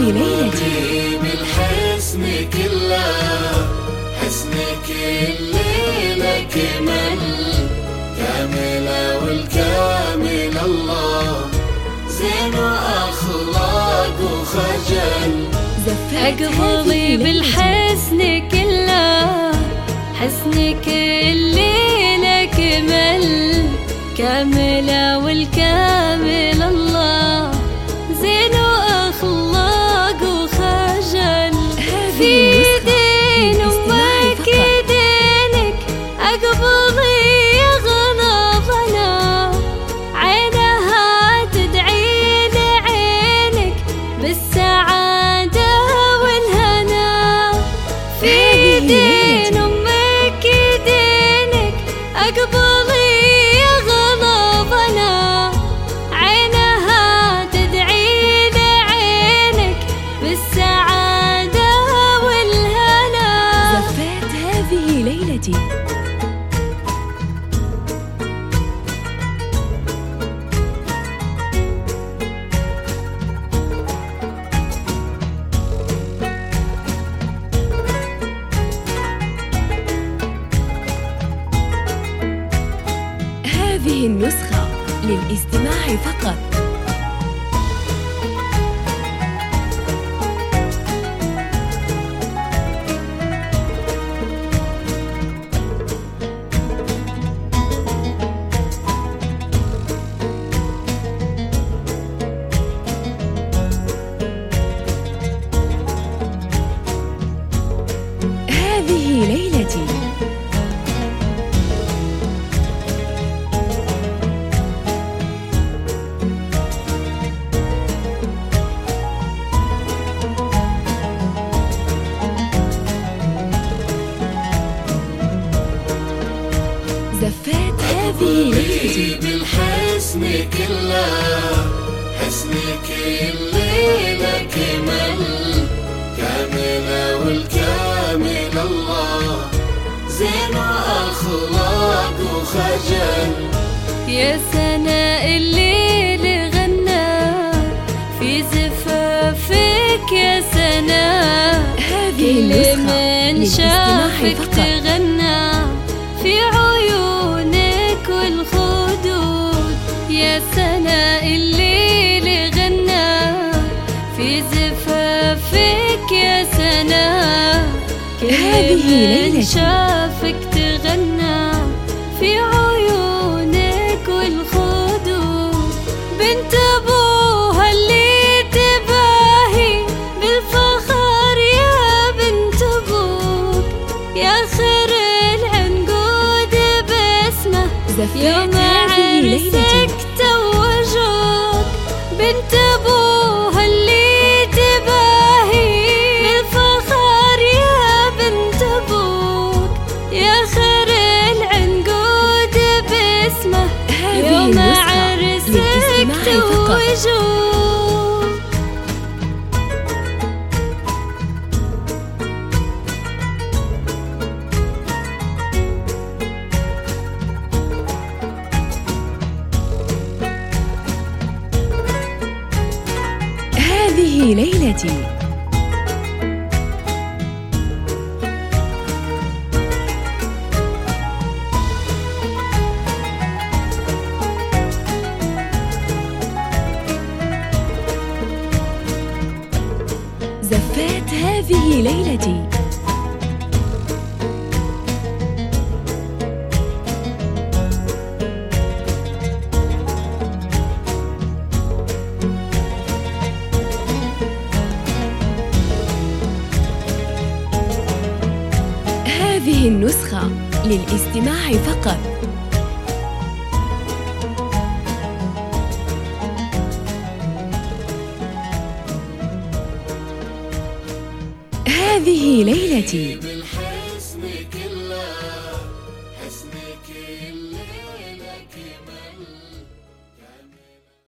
ليلتي بالحسن كله، حسنك الليلة كمل، كاملة والكامل الله، زين وأخلاق وخجل. أقبضي بالحسن كله، حسنك الليلة كمل، كاملة والكامل الله، زين وأخلاق وخجل. في دين أمك دينك أقبضي غضبنا، عينها تدعي لعينك بالسعادة والهنا. في دين أمك دينك أقبضي غضبنا، عينها تدعي لعينك بالسعادة والهنا. زفات هذه ليلتي. هذه النسخة للاستماع فقط. هذه ليلتي. زفات هذه ليلتي بالحسن كله، حسنك الليلة كمل، كاملة والكامل الله، زين وأخلاق وخجل. يا سناء الليل غنى في زفافك، يا سناء هذه كل النسخة من شافك فقط. تغنى في عيونك والخدود. يا سناء الليل غنى في زفافك، يا سناء كل من شافك تغنى في عيونك والخدود. بنت أبوها اللي تباهي بالفخر، يا بنت أبوك يا خير العنقود باسمه، يوم عرسك توجوك. بنت أبوها اللي تباهي بالفخر، يا بنت أبوك يا خير العنقود باسمه، يوم عرسك توجوك. هذه ليلتي. زفات هذه ليلتي. هذه النسخة للاستماع فقط. هذه ليلتي.